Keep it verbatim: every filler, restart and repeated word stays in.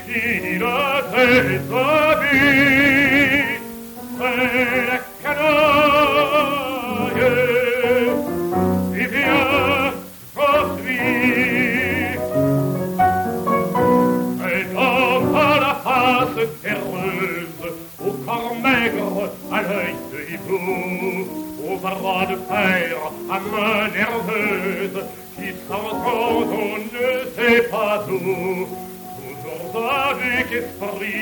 file tes habits, près la canaille, et viens, poursuis. Et dans à la face terreuse, au corps maigre, à l'œil de hibou, au bras de fer, à main nerveuse, qui s'entend on ne sait pas où, toujours avec esprit.